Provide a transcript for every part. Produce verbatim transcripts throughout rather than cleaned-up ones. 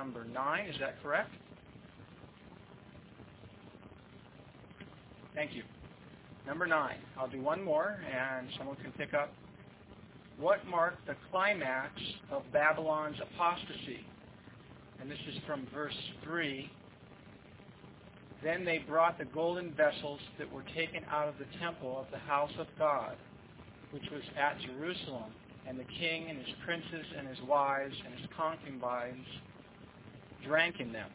number nine. Is that correct? Thank you. Number nine. I'll do one more, and someone can pick up. What marked the climax of Babylon's apostasy? And this is from verse three. Then they brought the golden vessels that were taken out of the temple of the house of God, which was at Jerusalem, and the king and his princes and his wives and his concubines drank in them.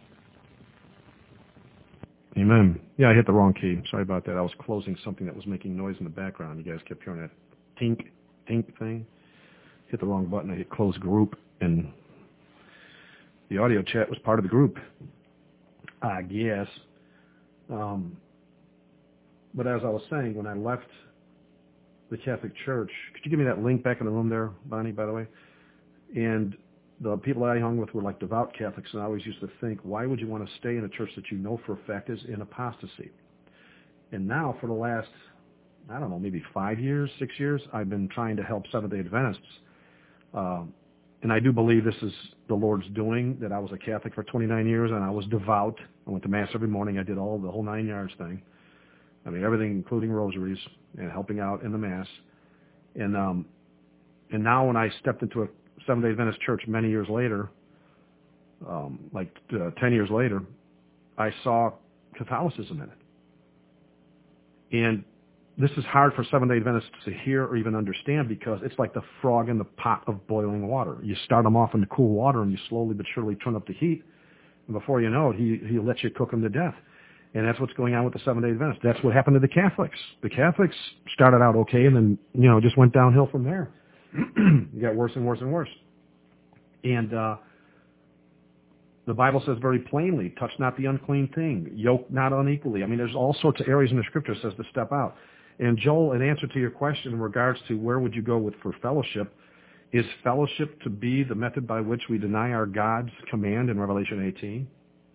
Amen. Yeah, I hit the wrong key. Sorry about that. I was closing something that was making noise in the background. You guys kept hearing that tink, tink thing. Hit the wrong button. I hit close group, and the audio chat was part of the group, I guess. Um, but as I was saying, when I left the Catholic Church, could you give me that link back in the room there, Bonnie, by the way? And the people that I hung with were like devout Catholics, and I always used to think, why would you want to stay in a church that you know for a fact is in apostasy? And now for the last, I don't know, maybe five years, six years, I've been trying to help Seventh-day Adventists. Um, and I do believe this is the Lord's doing, that I was a Catholic for twenty-nine years, and I was devout. I went to Mass every morning. I did all the whole nine yards thing. I mean, everything, including rosaries and helping out in the Mass. And um, and now when I stepped into a Seventh-day Adventist church many years later, um, like uh, ten years later, I saw Catholicism in it. And this is hard for Seventh-day Adventists to hear or even understand, because it's like the frog in the pot of boiling water. You start them off in the cool water, and you slowly but surely turn up the heat. And before you know it, he, he lets you cook them to death. And that's what's going on with the Seventh-day Adventists. That's what happened to the Catholics. The Catholics started out okay, and then, you know, just went downhill from there. It got worse and worse and worse. And uh, the Bible says very plainly, touch not the unclean thing, yoke not unequally. I mean, there's all sorts of areas in the Scripture that says to step out. And Joel, in answer to your question in regards to where would you go with for fellowship, is fellowship to be the method by which we deny our God's command in Revelation eighteen?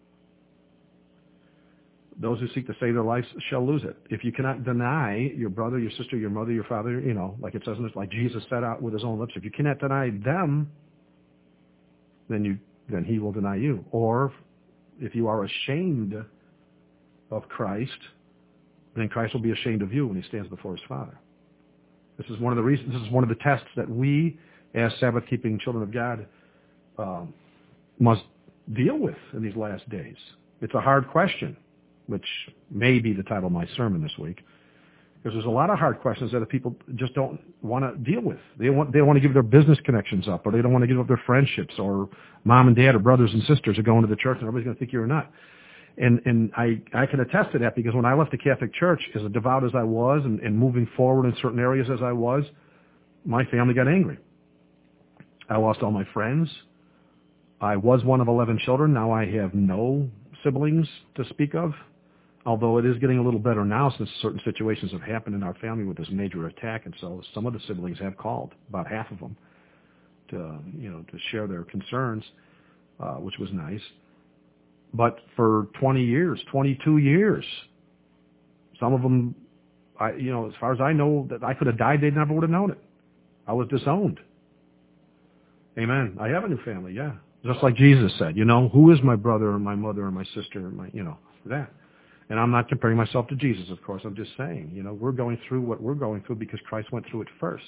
Those who seek to save their lives shall lose it. If you cannot deny your brother, your sister, your mother, your father, you know, like it says in this, like Jesus said out with his own lips, if you cannot deny them, then you then he will deny you. Or if you are ashamed of Christ, then Christ will be ashamed of you when he stands before his Father. This is one of the reasons. This is one of the tests that we, as Sabbath-keeping children of God, um, must deal with in these last days. It's a hard question, which may be the title of my sermon this week, because there's a lot of hard questions that the people just don't want to deal with. They want they don't want to give their business connections up, or they don't want to give up their friendships, or mom and dad or brothers and sisters are going to the church, and everybody's going to think you're a nut. And and I, I can attest to that, because when I left the Catholic Church, as devout as I was, and, and moving forward in certain areas as I was, my family got angry. I lost all my friends. I was one of eleven children. Now I have no siblings to speak of, although it is getting a little better now since certain situations have happened in our family with this major attack. And so some of the siblings have called, about half of them, to, you know, to share their concerns, uh, which was nice. But for twenty years, twenty-two years, some of them, I, you know, as far as I know, that I could have died, they never would have known it. I was disowned. Amen. I have a new family, yeah. Just like Jesus said, you know, who is my brother and my mother and my sister and my, you know, that. And I'm not comparing myself to Jesus, of course. I'm just saying, you know, we're going through what we're going through because Christ went through it first.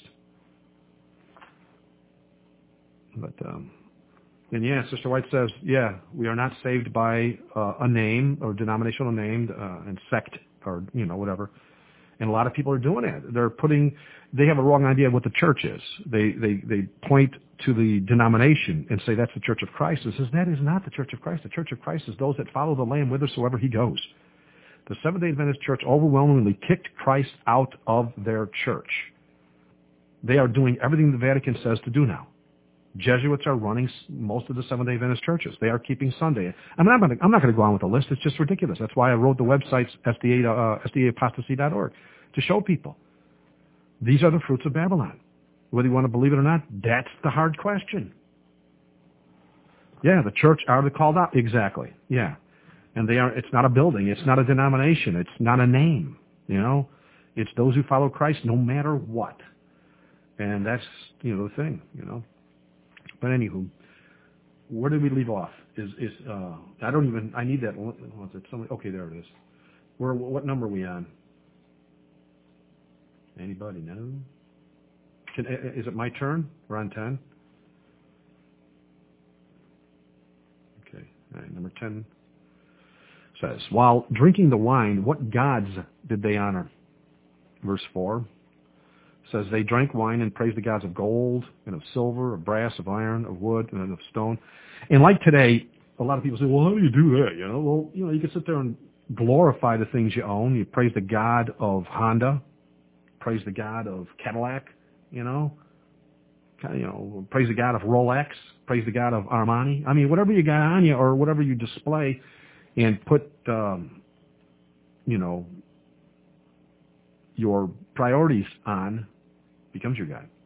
But, um, and yeah, Sister White says, yeah, we are not saved by uh, a name or denominational name uh, and sect or, you know, whatever. And a lot of people are doing it. They're putting, they have a wrong idea of what the church is. They they they point to the denomination and say that's the Church of Christ. And says that is not the Church of Christ. The Church of Christ is those that follow the Lamb whithersoever he goes. The Seventh-day Adventist Church overwhelmingly kicked Christ out of their church. They are doing everything the Vatican says to do now. Jesuits are running most of the Seventh-day Adventist churches. They are keeping Sunday. I mean, I'm, gonna, I'm not going to go on with the list. It's just ridiculous. That's why I wrote the websites S D A, uh, S D A apostasy dot org, to show people. These are the fruits of Babylon. Whether you want to believe it or not, that's the hard question. Yeah, the church are the called out. Exactly. Yeah. And they are. It's not a building. It's not a denomination. It's not a name. You know, it's those who follow Christ no matter what. And that's, you know, the thing, you know. But anywho, where did we leave off? is, is uh, I don't even, I need that, what's it, somebody, okay, there it is. Where, what number are we on? Anybody know? Can, is it my turn? We're on ten? Okay, all right, number ten says, while drinking the wine, what gods did they honor? Verse four says, they drank wine and praised the gods of gold and of silver, of brass, of iron, of wood, and of stone. And like today, a lot of people say, well, how do you do that? You know, well, you know, you can sit there and glorify the things you own. You praise the God of Honda, praise the God of Cadillac, you know, you know, praise the God of Rolex, praise the God of Armani. I mean, whatever you got on you or whatever you display and put, um, you know, your priorities on becomes your God.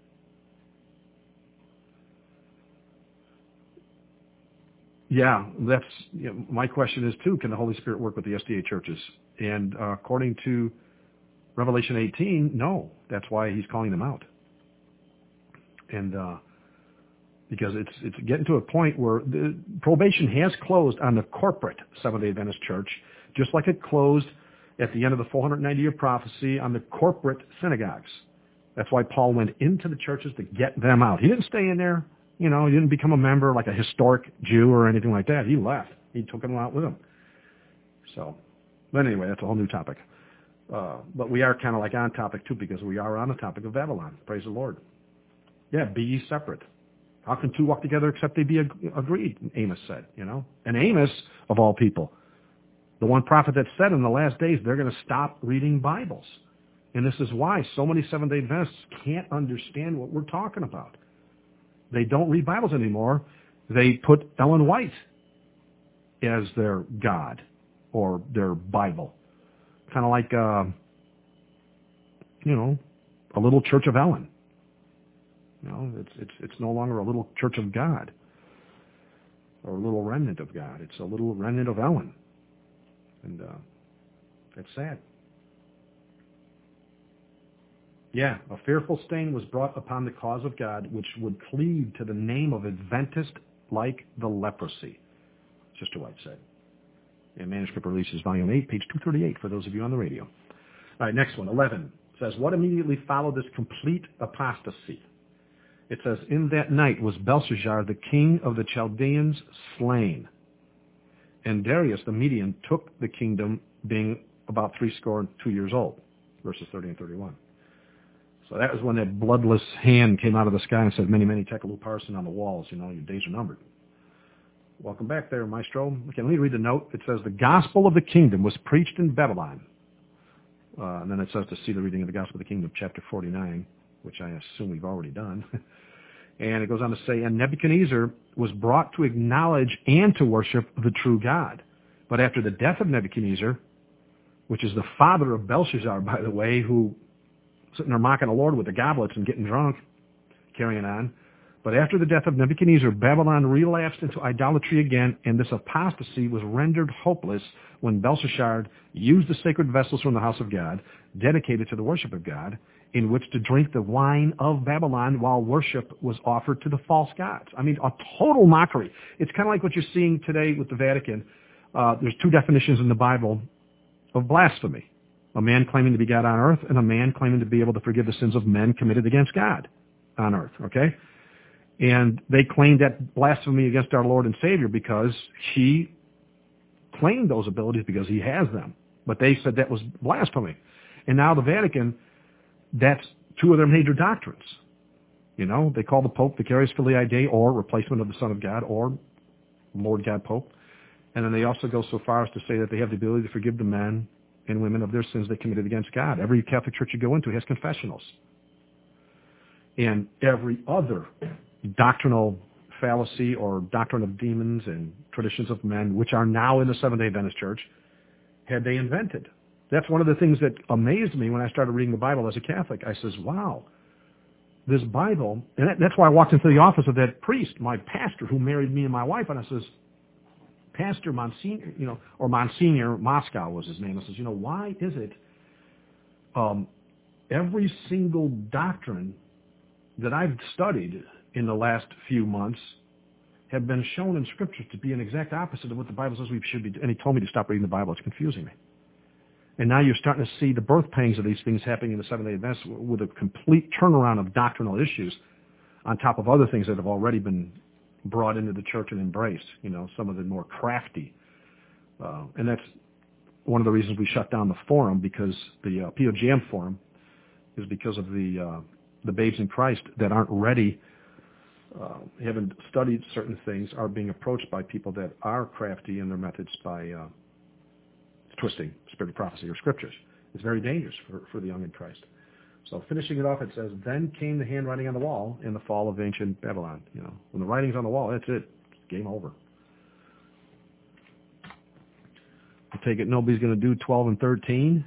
Yeah, that's you know, my question is too. Can the Holy Spirit work with the S D A churches? And uh, according to Revelation eighteen, no. That's why he's calling them out. And uh, because it's it's getting to a point where the probation has closed on the corporate Seventh-day Adventist church, just like it closed at the end of the four hundred ninety year prophecy on the corporate synagogues. That's why Paul went into the churches to get them out. He didn't stay in there. You know, he didn't become a member like a historic Jew or anything like that. He left. He took them out with him. So, but anyway, that's a whole new topic. Uh, but we are kind of like on topic too, because we are on the topic of Babylon. Praise the Lord. Yeah, be ye separate. How can two walk together except they be ag- agreed? Amos said, you know. And Amos, of all people, the one prophet that said in the last days they're going to stop reading Bibles. And this is why so many Seventh-day Adventists can't understand what we're talking about. They don't read Bibles anymore. They put Ellen White as their God or their Bible. Kind of like, uh, you know, a little church of Ellen. You know, it's it's it's no longer a little church of God or a little remnant of God. It's a little remnant of Ellen. And uh, that's sad. Yeah, a fearful stain was brought upon the cause of God, which would cleave to the name of Adventist like the leprosy, Sister White said. And Manuscript Releases, Volume eight, page two thirty-eight, for those of you on the radio. All right, next one, eleven, says, what immediately followed this complete apostasy? It says, in that night was Belshazzar, the king of the Chaldeans, slain. And Darius the Median took the kingdom, being about threescore and two years old, verses thirty and thirty-one. So that was when that bloodless hand came out of the sky and said, many, many tekel upharsin on the walls. You know, your days are numbered. Welcome back there, Maestro. Okay, let me read the note. It says, the gospel of the kingdom was preached in Babylon. Uh, and then it says to see the reading of the gospel of the kingdom, chapter forty-nine, which I assume we've already done. And it goes on to say, and Nebuchadnezzar was brought to acknowledge and to worship the true God. But after the death of Nebuchadnezzar, which is the father of Belshazzar, by the way, who sitting there mocking the Lord with the goblets and getting drunk, carrying on. But after the death of Nebuchadnezzar, Babylon relapsed into idolatry again, and this apostasy was rendered hopeless when Belshazzar used the sacred vessels from the house of God, dedicated to the worship of God, in which to drink the wine of Babylon while worship was offered to the false gods. I mean, a total mockery. It's kind of like what you're seeing today with the Vatican. Uh, there's two definitions in the Bible of blasphemy. A man claiming to be God on earth and a man claiming to be able to forgive the sins of men committed against God on earth, okay? And they claimed that blasphemy against our Lord and Savior because he claimed those abilities because he has them. But they said that was blasphemy. And now the Vatican, that's two of their major doctrines. You know, they call the Pope Vicarius Filii Dei, or replacement of the Son of God, or Lord God Pope. And then they also go so far as to say that they have the ability to forgive the men and women of their sins they committed against God. Every Catholic church you go into has confessionals. And every other doctrinal fallacy or doctrine of demons and traditions of men, which are now in the Seventh-day Adventist Church, had they invented. That's one of the things that amazed me when I started reading the Bible as a Catholic. I says, wow, this Bible, and that's why I walked into the office of that priest, my pastor, who married me and my wife, and I says, Pastor Monsignor, you know, or Monsignor Moscow was his name. I says, you know, why is it um, every single doctrine that I've studied in the last few months have been shown in Scripture to be an exact opposite of what the Bible says we should be. And he told me to stop reading the Bible. It's confusing me. And now you're starting to see the birth pangs of these things happening in the Seventh-day Adventists with a complete turnaround of doctrinal issues on top of other things that have already been brought into the church and embraced, you know, some of the more crafty. Uh, and that's one of the reasons we shut down the forum, because the uh, P O G M forum is because of the uh, the babes in Christ that aren't ready, uh, haven't studied certain things, are being approached by people that are crafty in their methods by uh, twisting spirit of prophecy or scriptures. It's very dangerous for, for the young in Christ. So finishing it off, it says, then came the handwriting on the wall in the fall of ancient Babylon. You know, when the writing's on the wall, that's it. It's game over. I take it nobody's going to do twelve and thirteen?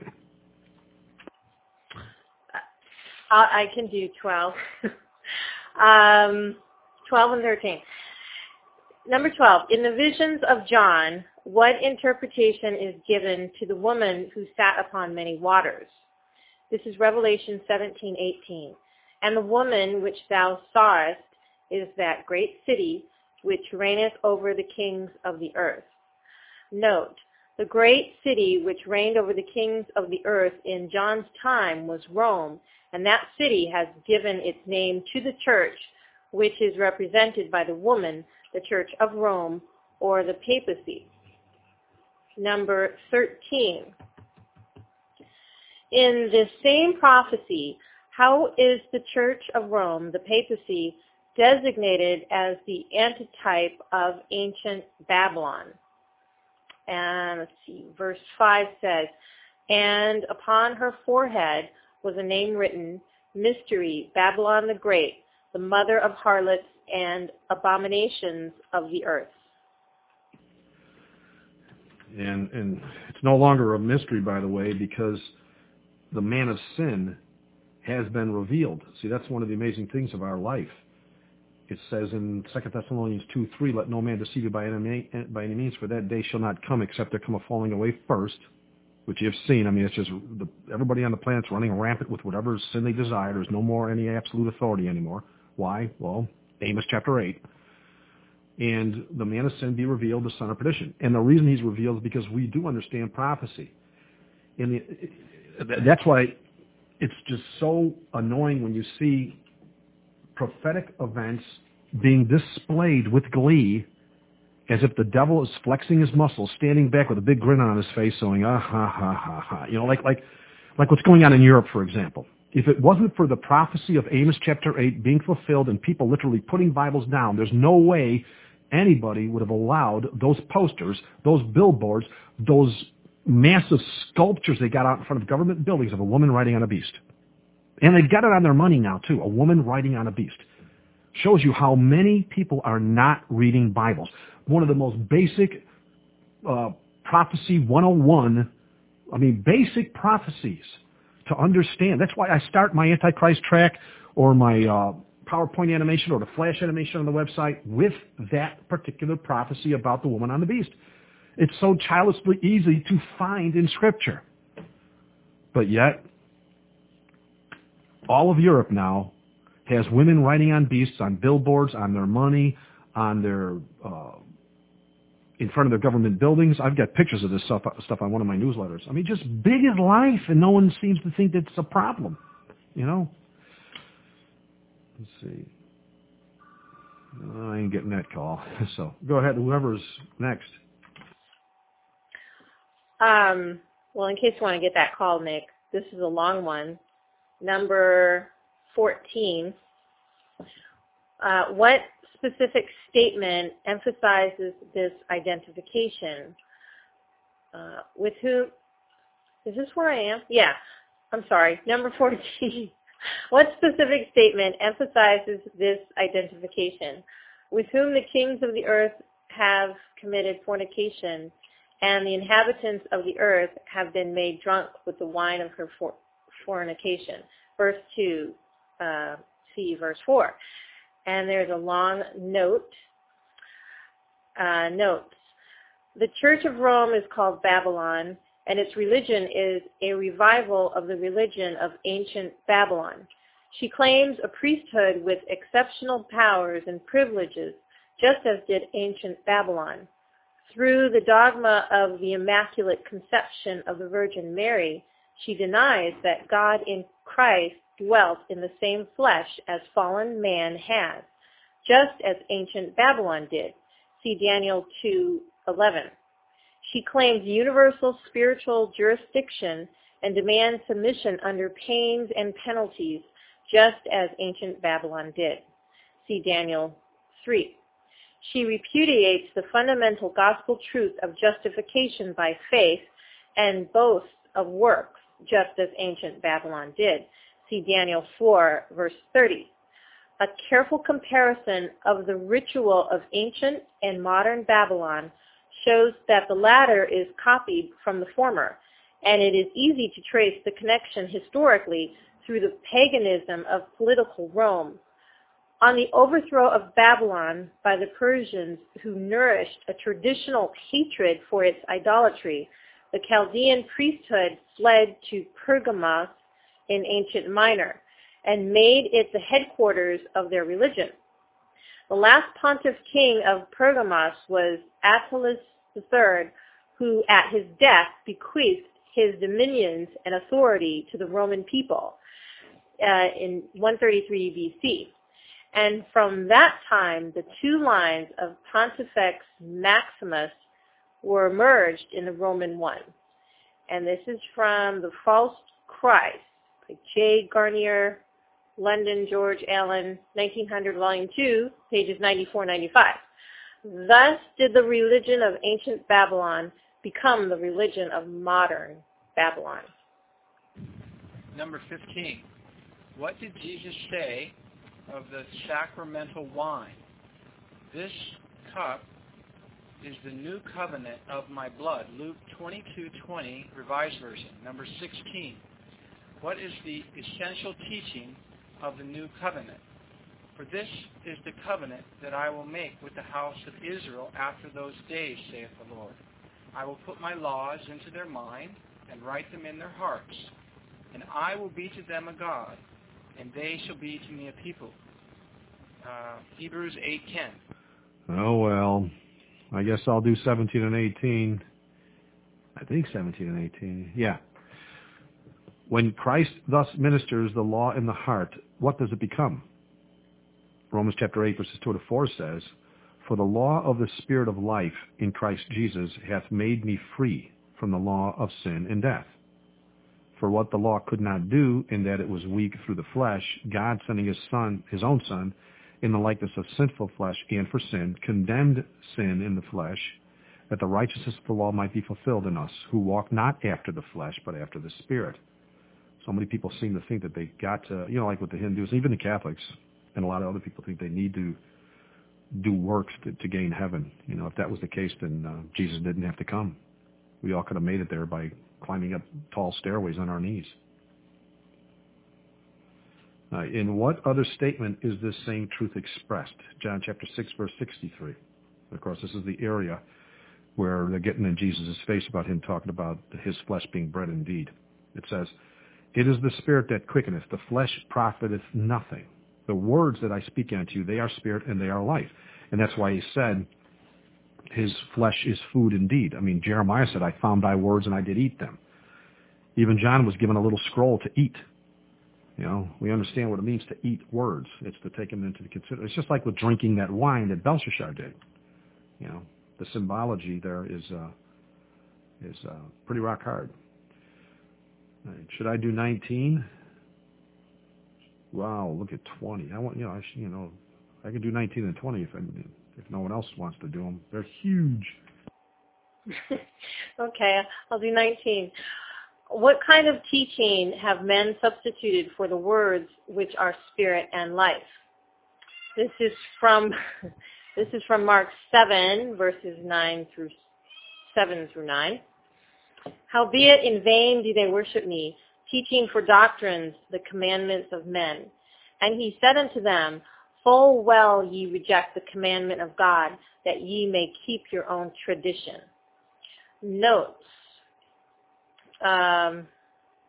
I can do twelve. um, twelve and thirteen. Number twelve, in the visions of John, what interpretation is given to the woman who sat upon many waters? This is Revelation seventeen eighteen. And the woman which thou sawest is that great city which reigneth over the kings of the earth. Note, the great city which reigned over the kings of the earth in John's time was Rome, and that city has given its name to the church, which is represented by the woman, the Church of Rome, or the papacy. Number thirteen. In this same prophecy, how is the Church of Rome, the papacy, designated as the antitype of ancient Babylon? And let's see, verse five says, and upon her forehead was a name written, Mystery, Babylon the Great, the mother of harlots and abominations of the earth. And, and it's no longer a mystery, by the way, because the man of sin has been revealed. See, that's one of the amazing things of our life. It says in Second Thessalonians two three, let no man deceive you by any, by any means, for that day shall not come except there come a falling away first, which you've seen. I mean, it's just the, everybody on the planet's running rampant with whatever sin they desire. There's no more any absolute authority anymore. Why? Well, Amos chapter eight. And the man of sin be revealed, the son of perdition. And the reason he's revealed is because we do understand prophecy. And the, that's why it's just so annoying when you see prophetic events being displayed with glee as if the devil is flexing his muscles, standing back with a big grin on his face, saying, ah, ha, ha, ha, ha. You know, like, like, like what's going on in Europe, for example. If it wasn't for the prophecy of Amos chapter eight being fulfilled and people literally putting Bibles down, there's no way anybody would have allowed those posters, those billboards, those massive sculptures they got out in front of government buildings of a woman riding on a beast. And they've got it on their money now, too, a woman riding on a beast. Shows you how many people are not reading Bibles. One of the most basic uh, prophecy one oh one, I mean, basic prophecies to understand. That's why I start my Antichrist track or my uh, PowerPoint animation or the flash animation on the website with that particular prophecy about the woman on the beast. It's so childishly easy to find in Scripture. But yet, all of Europe now has women riding on beasts, on billboards, on their money, on their, uh, in front of their government buildings. I've got pictures of this stuff, stuff on one of my newsletters. I mean, just big as life, and no one seems to think that's a problem, you know? Let's see. I ain't getting that call. So go ahead, whoever's next. Um, well, in case you want to get that call, Nick, this is a long one. Number fourteen. Uh, what specific statement emphasizes this identification? Uh, with whom? Is this where I am? Yeah. I'm sorry. Number fourteen. What specific statement emphasizes this identification? With whom the kings of the earth have committed fornication, and the inhabitants of the earth have been made drunk with the wine of her for- fornication. Verse two, uh, see verse four. And there's a long note. Uh, notes. The Church of Rome is called Babylon, and its religion is a revival of the religion of ancient Babylon. She claims a priesthood with exceptional powers and privileges just as did ancient Babylon. Through the dogma of the Immaculate Conception of the Virgin Mary, she denies that God in Christ dwelt in the same flesh as fallen man has, just as ancient Babylon did. See Daniel two eleven. She claims universal spiritual jurisdiction and demands submission under pains and penalties, just as ancient Babylon did. See Daniel three. She repudiates the fundamental gospel truth of justification by faith and boasts of works, just as ancient Babylon did. See Daniel four, verse thirty. A careful comparison of the ritual of ancient and modern Babylon shows that the latter is copied from the former, and it is easy to trace the connection historically through the paganism of political Rome. On the overthrow of Babylon by the Persians, who nourished a traditional hatred for its idolatry, the Chaldean priesthood fled to Pergamos in ancient Minor and made it the headquarters of their religion. The last pontiff king of Pergamos was Attalus the Third, who at his death bequeathed his dominions and authority to the Roman people uh, in one thirty-three B C. And from that time, the two lines of Pontifex Maximus were merged in the Roman one. And this is from The False Christ by J. Garnier, London, George Allen, nineteen hundred, Volume two, pages ninety-four ninety-five. Thus did the religion of ancient Babylon become the religion of modern Babylon. Number fifteen. What did Jesus say of the sacramental wine? This cup is the new covenant of my blood. Luke twenty-two twenty, Revised Version. Number sixteen. What is the essential teaching of the new covenant? For this is the covenant that I will make with the house of Israel after those days, saith the Lord. I will put my laws into their mind and write them in their hearts. And I will be to them a God, and they shall be to me a people. Uh, Hebrews eight ten. Oh, well, I guess I'll do seventeen and eighteen. I think seventeen and eighteen. Yeah. When Christ thus ministers the law in the heart, what does it become? Romans chapter eight, verses two to four says, For the law of the Spirit of life in Christ Jesus hath made me free from the law of sin and death. For what the law could not do, in that it was weak through the flesh, God sending his Son, his own Son, in the likeness of sinful flesh and for sin, condemned sin in the flesh, that the righteousness of the law might be fulfilled in us, who walk not after the flesh, but after the Spirit. So many people seem to think that they got to, you know, like with the Hindus, even the Catholics, and a lot of other people think they need to do works to, to gain heaven. You know, if that was the case, then uh, Jesus didn't have to come. We all could have made it there by climbing up tall stairways on our knees. Uh, in what other statement is this same truth expressed? John chapter six, verse sixty-three. Of course, this is the area where they're getting in Jesus' face about him talking about his flesh being bread indeed. It says, It is the Spirit that quickeneth, the flesh profiteth nothing. The words that I speak unto you, they are spirit and they are life. And that's why he said, his flesh is food indeed. I mean, Jeremiah said, I found thy words and I did eat them. Even John was given a little scroll to eat. You know, we understand what it means to eat words. It's to take them into the consideration. It's just like with drinking that wine that Belshazzar did. You know, the symbology there is uh, is uh, pretty rock hard. Right. Should I do nineteen? Wow, look at twenty. I want, you know, I should, you know, I can do nineteen and twenty if I, if no one else wants to do them. They're huge. Okay, I'll do nineteen. What kind of teaching have men substituted for the words which are spirit and life? This is from this is from Mark seven, verses nine through seven through nine. Howbeit in vain do they worship me, teaching for doctrines the commandments of men. And he said unto them, Full well ye reject the commandment of God, that ye may keep your own tradition. Notes. Um,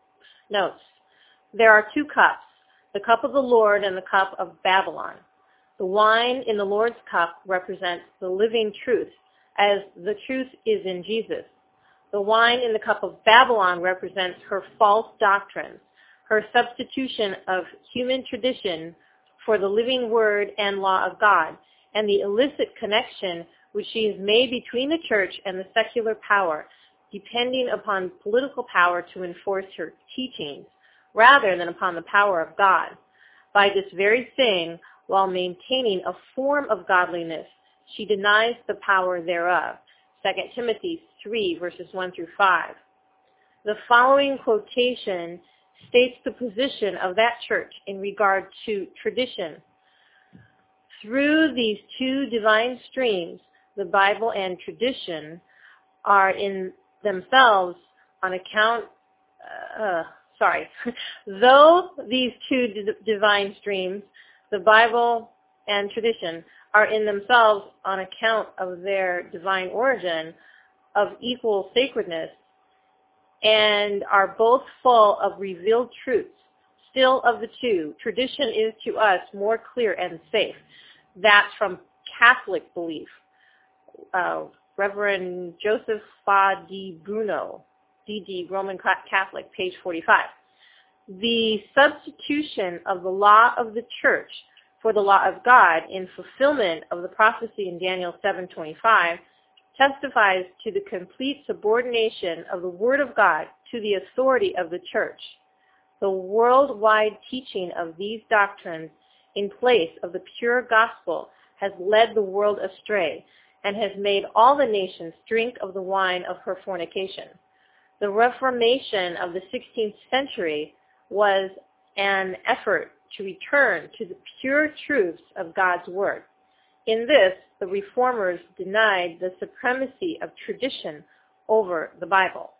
notes. There are two cups, the cup of the Lord and the cup of Babylon. The wine in the Lord's cup represents the living truth, as the truth is in Jesus. The wine in the cup of Babylon represents her false doctrines, her substitution of human tradition for the living word and law of God, and the illicit connection which she has made between the church and the secular power, depending upon political power to enforce her teachings, rather than upon the power of God. By this very thing, while maintaining a form of godliness, she denies the power thereof. Second Timothy three, verses one through five. The following quotation states the position of that church in regard to tradition. Through these two divine streams, the Bible and tradition are in themselves on account, uh, sorry, though these two d- divine streams, the Bible and tradition, are in themselves on account of their divine origin of equal sacredness and are both full of revealed truths, still of the two, tradition is to us more clear and safe. That's from Catholic belief. Uh, Reverend Joseph Fa di Bruno, D D, Roman Catholic, page forty-five. The substitution of the law of the church for the law of God in fulfillment of the prophecy in Daniel seven twenty-five testifies to the complete subordination of the Word of God to the authority of the church. The worldwide teaching of these doctrines in place of the pure gospel has led the world astray and has made all the nations drink of the wine of her fornication. The Reformation of the sixteenth century was an effort to return to the pure truths of God's Word. In this, the Reformers denied the supremacy of tradition over the Bible.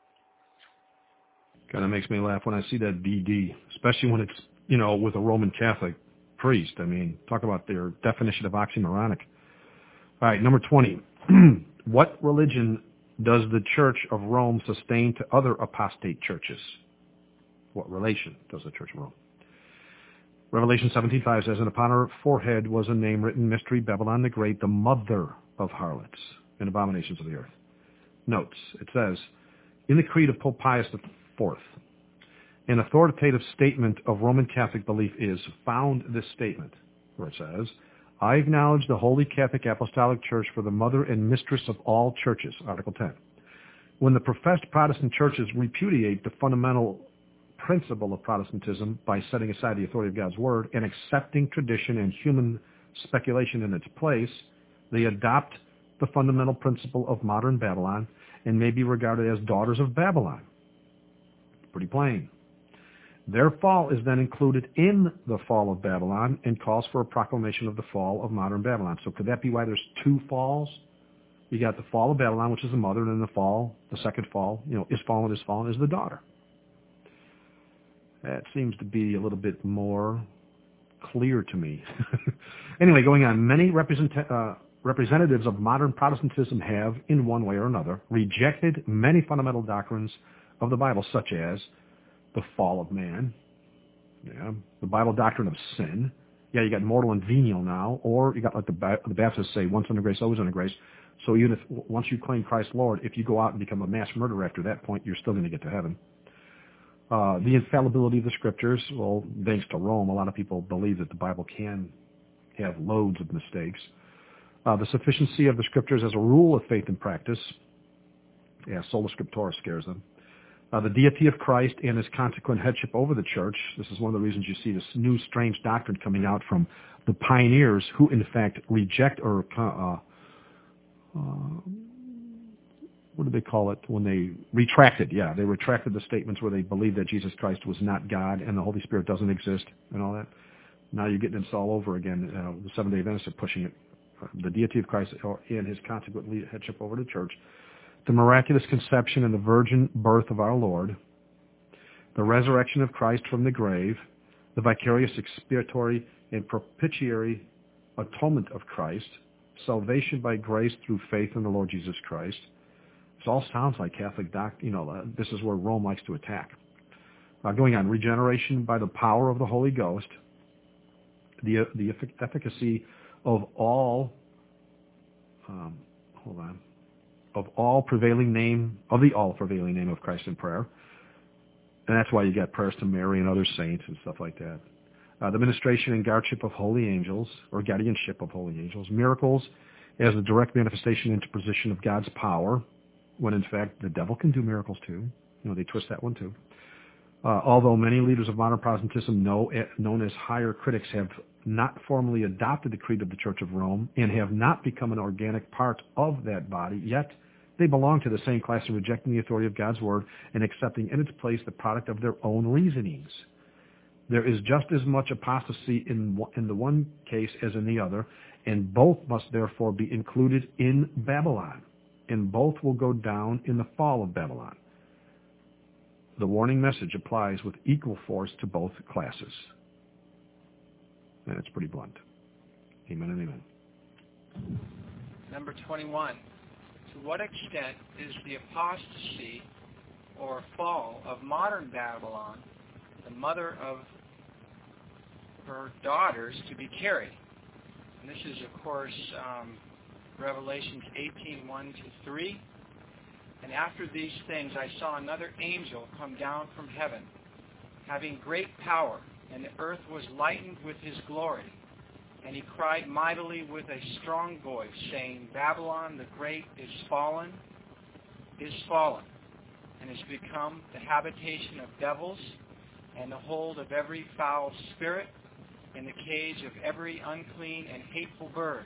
Kind of makes me laugh when I see that D D, especially when it's, you know, with a Roman Catholic priest. I mean, talk about their definition of oxymoronic. All right, number twenty. What religion does the Church of Rome sustain to other apostate churches? What relation does the Church of Rome? Revelation seventeen five says, and upon her forehead was a name written, Mystery, Babylon the Great, the mother of harlots and abominations of the earth. Notes, it says, in the creed of Pope Pius the Fourth, an authoritative statement of Roman Catholic belief is found this statement, where it says, I acknowledge the Holy Catholic Apostolic Church for the mother and mistress of all churches, Article ten. When the professed Protestant churches repudiate the fundamental principle of Protestantism by setting aside the authority of God's Word and accepting tradition and human speculation in its place, they adopt the fundamental principle of modern Babylon and may be regarded as daughters of Babylon. Pretty plain. Their fall is then included in the fall of Babylon and calls for a proclamation of the fall of modern Babylon. So could that be why there's two falls? You got the fall of Babylon, which is the mother, and then the fall, the second fall, you know, is fallen, is fallen, is the daughter. That seems to be a little bit more clear to me. Anyway, going on, many represent, uh, representatives of modern Protestantism have, in one way or another, rejected many fundamental doctrines of the Bible, such as the fall of man, yeah, the Bible doctrine of sin. Yeah, you got mortal and venial now, or you got like the, the Baptists say, once under grace, always under grace. So even if once you claim Christ Lord, if you go out and become a mass murderer after that point, you're still going to get to heaven. Uh, the infallibility of the Scriptures, well, thanks to Rome, a lot of people believe that the Bible can have loads of mistakes. Uh, the sufficiency of the Scriptures as a rule of faith and practice. Yeah, sola scriptura scares them. Uh, the deity of Christ and his consequent headship over the church. This is one of the reasons you see this new strange doctrine coming out from the pioneers who, in fact, reject or, uh, uh, what do they call it, when they retracted? Yeah, they retracted the statements where they believed that Jesus Christ was not God and the Holy Spirit doesn't exist and all that. Now you're getting this all over again. Uh, the Seventh-day Adventists are pushing it. Uh, the deity of Christ and his consequent headship over the church. The miraculous conception and the virgin birth of our Lord, the resurrection of Christ from the grave, the vicarious expiatory and propitiatory atonement of Christ, salvation by grace through faith in the Lord Jesus Christ. This all sounds like Catholic doctrine. You know, uh, this is where Rome likes to attack. Uh, going on, regeneration by the power of the Holy Ghost, the, uh, the efficacy of all, um, hold on, of all prevailing name, of the all prevailing name of Christ in prayer. And that's why you got prayers to Mary and other saints and stuff like that. Uh, the ministration and guardianship of holy angels, or guardianship of holy angels. Miracles as a direct manifestation and interposition of God's power, when in fact the devil can do miracles too. You know, they twist that one too. Uh, although many leaders of modern Protestantism, know, known as higher critics, have not formally adopted the creed of the Church of Rome and have not become an organic part of that body, yet they belong to the same class in rejecting the authority of God's Word and accepting in its place the product of their own reasonings. There is just as much apostasy in, in the one case as in the other, and both must therefore be included in Babylon, and both will go down in the fall of Babylon. The warning message applies with equal force to both classes. And it's pretty blunt. Amen and amen. Number twenty-one. To what extent is the apostasy or fall of modern Babylon the mother of her daughters to be carried? And this is, of course, um, Revelations eighteen, one to three. And after these things I saw another angel come down from heaven, having great power, and the earth was lightened with his glory. And he cried mightily with a strong voice, saying, Babylon the great is fallen, is fallen, and has become the habitation of devils, and the hold of every foul spirit, and the cage of every unclean and hateful bird.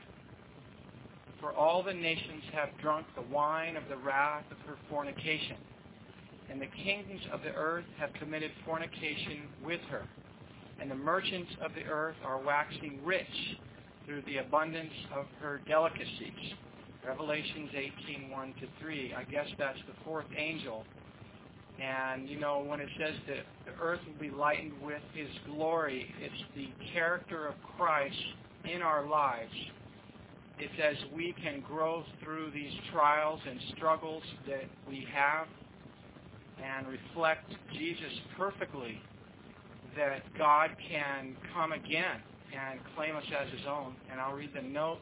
For all the nations have drunk the wine of the wrath of her fornication, and the kings of the earth have committed fornication with her, and the merchants of the earth are waxing rich through the abundance of her delicacies. Revelations eighteen, one to three. I guess that's the fourth angel. And, you know, when it says that the earth will be lightened with his glory, it's the character of Christ in our lives. It's as we can grow through these trials and struggles that we have and reflect Jesus perfectly, that God can come again and claim us as his own. And I'll read the note.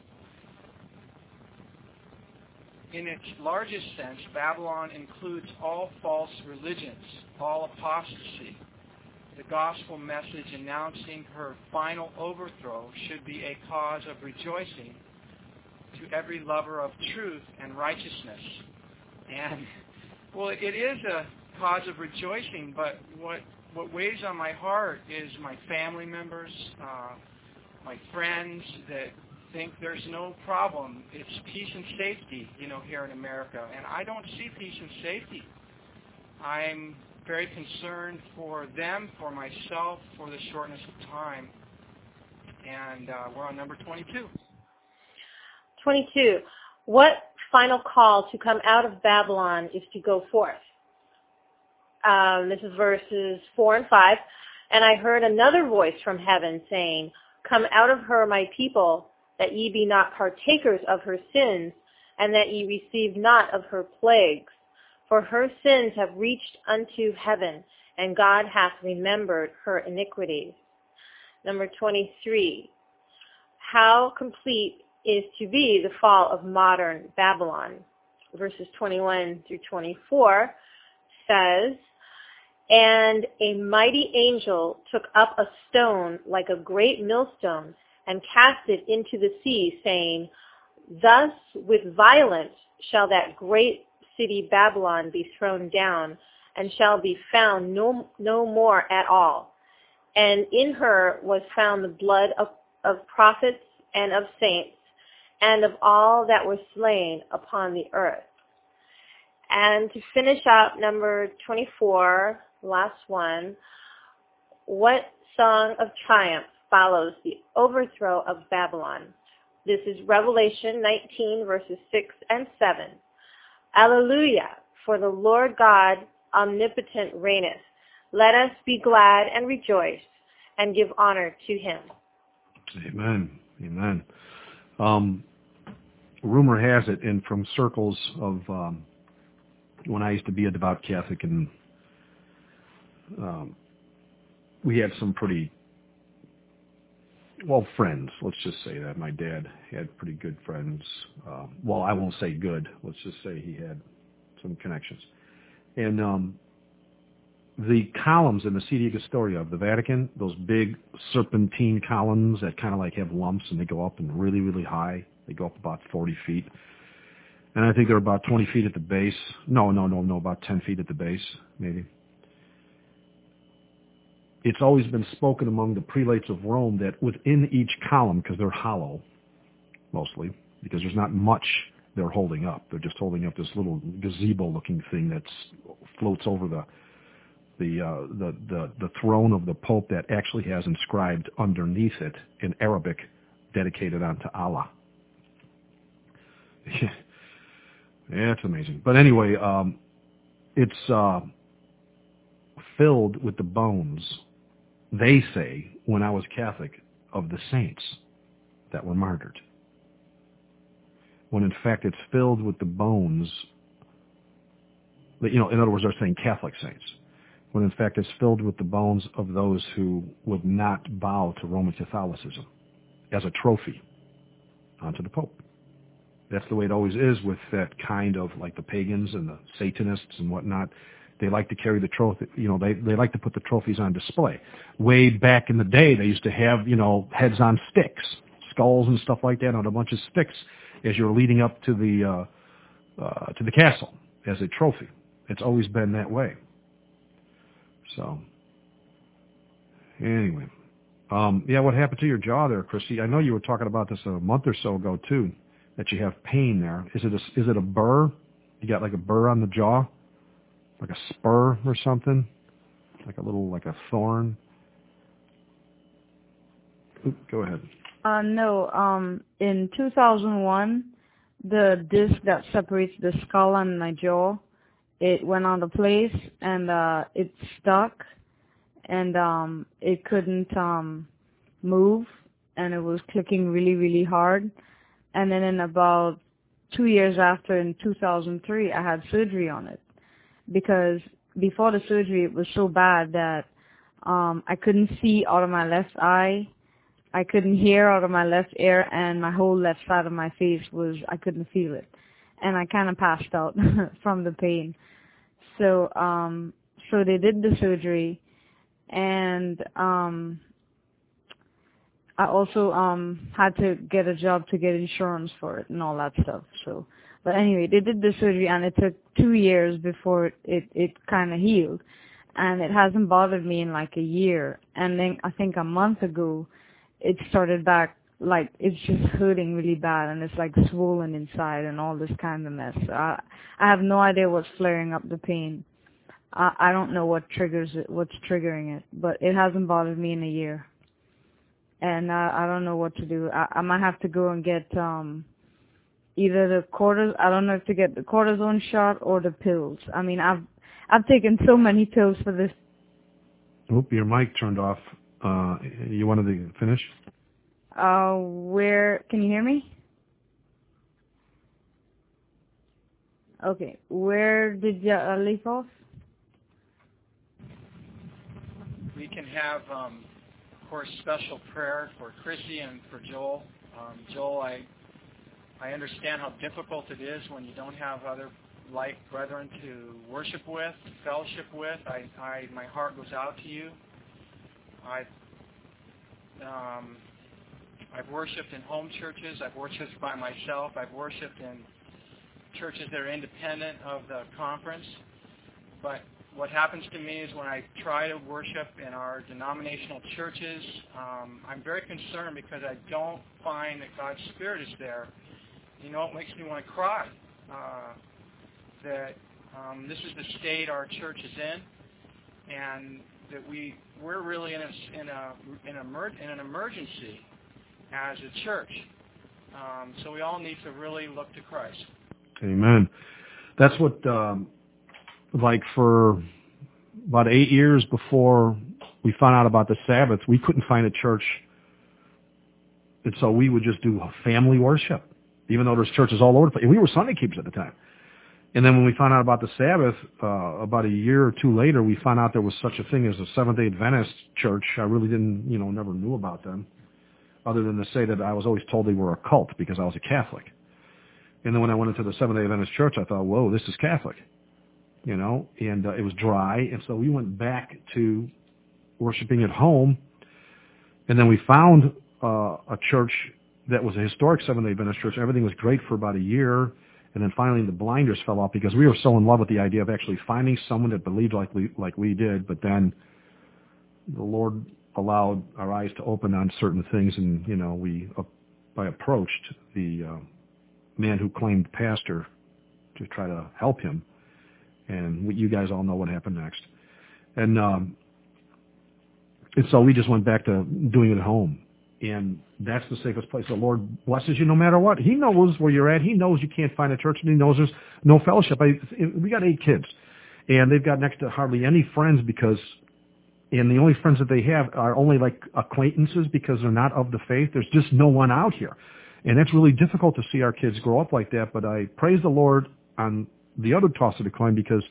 In its largest sense, Babylon includes all false religions, all apostasy. The gospel message announcing her final overthrow should be a cause of rejoicing to every lover of truth and righteousness. And, well, it is a cause of rejoicing, but what, what weighs on my heart is my family members, uh, my friends that think there's no problem. It's peace and safety, you know, here in America. And I don't see peace and safety. I'm very concerned for them, for myself, for the shortness of time. And uh, we're on number twenty-two. twenty-two. What final call to come out of Babylon is to go forth? Um, this is verses four and five. And I heard another voice from heaven saying, Come out of her, my people, that ye be not partakers of her sins, and that ye receive not of her plagues. For her sins have reached unto heaven, and God hath remembered her iniquities. Number twenty-three. How complete is to be the fall of modern Babylon? Verses twenty-one through twenty-four says, And a mighty angel took up a stone like a great millstone, and cast it into the sea, saying, Thus with violence shall that great city Babylon be thrown down, and shall be found no, no more at all. And in her was found the blood of, of prophets and of saints, and of all that were slain upon the earth. And to finish up, number twenty-four, last one, what song of triumph follows the overthrow of Babylon? This is Revelation nineteen, verses six and seven. Alleluia, for the Lord God omnipotent reigneth. Let us be glad and rejoice and give honor to him. Amen. Amen. Um, rumor has it, and from circles of um, when I used to be a devout Catholic, and um, we had some pretty well, friends. Let's just say that my dad had pretty good friends. Uh, well, I won't say good. Let's just say he had some connections. And um, the columns in the City of Custodia of the Vatican, those big serpentine columns that kind of like have lumps and they go up and really, really high. They go up about forty feet. And I think they're about twenty feet at the base. No, no, no, no, about ten feet at the base, maybe. It's always been spoken among the prelates of Rome that within each column, because they're hollow, mostly, because there's not much they're holding up. They're just holding up this little gazebo-looking thing that floats over the the, uh, the the the throne of the Pope that actually has inscribed underneath it in Arabic, dedicated unto Allah. Yeah, it's amazing. But anyway, um, it's uh, filled with the bones, they say, when I was Catholic, of the saints that were martyred. When in fact it's filled with the bones, you know, in other words, they're saying Catholic saints. When in fact it's filled with the bones of those who would not bow to Roman Catholicism as a trophy onto the Pope. That's the way it always is with that kind of, like the pagans and the Satanists and whatnot. They like to carry the trophy, you know, they, they like to put the trophies on display. Way back in the day, they used to have, you know, heads on sticks, skulls and stuff like that on a bunch of sticks as you're leading up to the, uh, uh, to the castle as a trophy. It's always been that way. So, anyway. Um, yeah, what happened to your jaw there, Christy? I know you were talking about this a month or so ago, too, that you have pain there. Is it a, is it a burr? You got like a burr on the jaw? Like a spur or something? Like a little, like a thorn? Oop, go ahead. Uh, no, um, in two thousand one, the disc that separates the skull and my jaw, it went out of place and uh, it stuck and um, it couldn't um, move and it was clicking really, really hard. And then in about two years after, in two thousand three, I had surgery on it because before the surgery it was so bad that um, I couldn't see out of my left eye. I couldn't hear out of my left ear, and my whole left side of my face was, I couldn't feel it. And I kind of passed out from the pain. So, um, so they did the surgery, and, um, I also, um, had to get a job to get insurance for it and all that stuff. So, but anyway, they did the surgery, and it took two years before it, it, it kind of healed. And it hasn't bothered me in like a year. And then I think a month ago, it started back, like, it's just hurting really bad, and it's, like, swollen inside and all this kind of mess. So I, I have no idea what's flaring up the pain. I, I don't know what triggers it, what's triggering it, but it hasn't bothered me in a year. And I, I don't know what to do. I, I might have to go and get um, either the cortis, I don't know if to get the cortisone shot or the pills. I mean, I've I've taken so many pills for this. Oop, your mic turned off. Uh, you wanted to finish? Uh, where, can you hear me? Okay, where did you uh, leave off? We can have, um, of course, special prayer for Chrissy and for Joel. Um, Joel, I I understand how difficult it is when you don't have other like brethren to worship with, fellowship with. I, I my heart goes out to you. I've, um, I've worshipped in home churches. I've worshipped by myself. I've worshipped in churches that are independent of the conference. But what happens to me is when I try to worship in our denominational churches, um, I'm very concerned because I don't find that God's Spirit is there. You know, it makes me want to cry. Uh, that um, this is the state our church is in, and that we we're really in a in a in, a, in an emergency as a church. Um, so we all need to really look to Christ. Amen. That's what, um, like for about eight years before we found out about the Sabbath, we couldn't find a church, and so we would just do family worship, even though there's churches all over the place. We were Sunday keepers at the time. And then when we found out about the Sabbath, uh, about a year or two later, we found out there was such a thing as a Seventh-day Adventist church. I really didn't, you know, never knew about them. other than to say that I was always told they were a cult because I was a Catholic. And then when I went into the Seventh-day Adventist Church, I thought, whoa, this is Catholic, you know, and uh, it was dry. And so we went back to worshiping at home, and then we found uh, a church that was a historic Seventh-day Adventist church. Everything was great for about a year, and then finally the blinders fell off because we were so in love with the idea of actually finding someone that believed like we, like we did, but then the Lord allowed our eyes to open on certain things, and, you know, we uh, I approached the uh, man who claimed pastor to try to help him, and we, you guys all know what happened next. And, um, and so we just went back to doing it at home, and that's the safest place. The Lord blesses you no matter what. He knows where you're at. He knows you can't find a church, and He knows there's no fellowship. I, we got eight kids, and they've got next to hardly any friends because and the only friends that they have are only like acquaintances because they're not of the faith. There's just no one out here. And it's really difficult to see our kids grow up like that, but I praise the Lord on the other toss of the coin because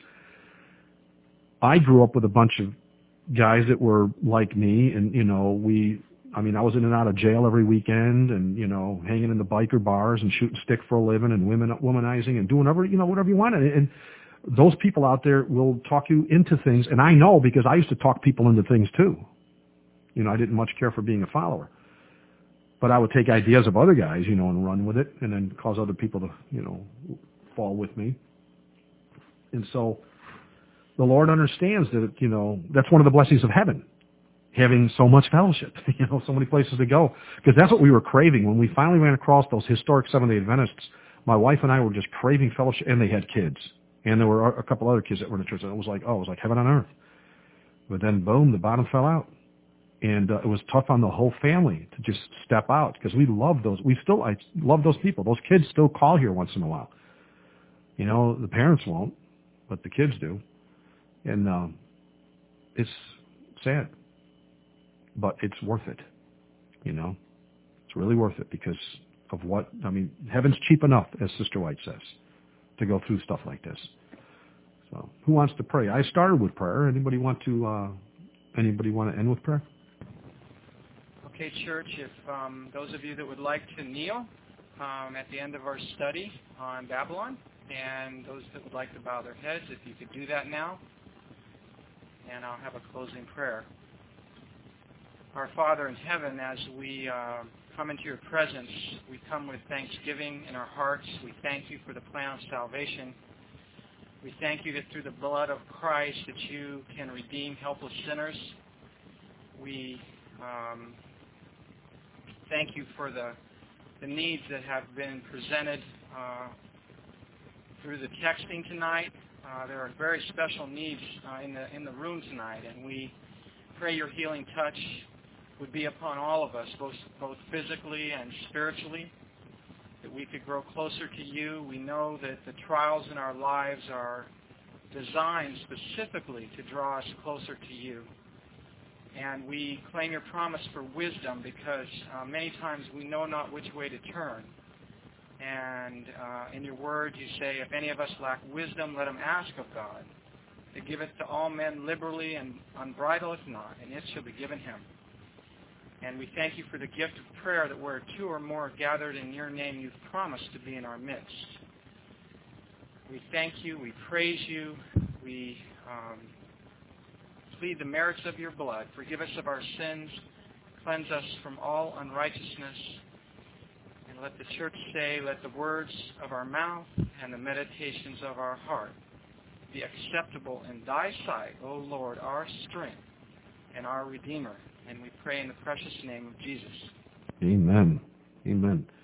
I grew up with a bunch of guys that were like me, and, you know, we, I mean, I was in and out of jail every weekend and, you know, hanging in the biker bars and shooting stick for a living and women, womanizing and doing whatever, you know, whatever you want. And, and those people out there will talk you into things, and I know because I used to talk people into things too. You know, I didn't much care for being a follower. But I would take ideas of other guys, you know, and run with it and then cause other people to, you know, fall with me. And so the Lord understands that, you know, that's one of the blessings of heaven, having so much fellowship, you know, so many places to go. Because that's what we were craving. When we finally ran across those historic Seventh-day Adventists, my wife and I were just craving fellowship, and they had kids. And there were a couple other kids that were in the church, and it was like, oh, it was like heaven on earth. But then, boom, the bottom fell out. And uh, it was tough on the whole family to just step out because we love those. We still, I love those people. Those kids still call here once in a while. You know, the parents won't, but the kids do. And um, it's sad, but it's worth it. You know, it's really worth it because of what, I mean, heaven's cheap enough, as Sister White says, to go through stuff like this. So who wants to pray? I started with prayer. Anybody want to, uh, anybody want to end with prayer? Okay, church, if um, those of you that would like to kneel um, at the end of our study on Babylon, and those that would like to bow their heads, if you could do that now, and I'll have a closing prayer. Our Father in heaven, as we uh, come into your presence, we come with thanksgiving in our hearts. We thank you for the plan of salvation. We thank you that through the blood of Christ that you can redeem helpless sinners. We um, thank you for the, the needs that have been presented uh, through the texting tonight. Uh, there are very special needs uh, in the in the room tonight, and we pray your healing touch would be upon all of us, both both physically and spiritually, that we could grow closer to you. We know that the trials in our lives are designed specifically to draw us closer to you. And we claim your promise for wisdom because uh, many times we know not which way to turn. And uh, in your word you say, if any of us lack wisdom, let him ask of God, to give it to all men liberally and unbridled not, and it shall be given him. And we thank you for the gift of prayer, that where two or more are gathered in your name, you've promised to be in our midst. We thank you, we praise you, we um, plead the merits of your blood. Forgive us of our sins, cleanse us from all unrighteousness, and let the church say, let the words of our mouth and the meditations of our heart be acceptable in thy sight, O Lord, our strength and our Redeemer. And we pray in the precious name of Jesus. Amen. Amen.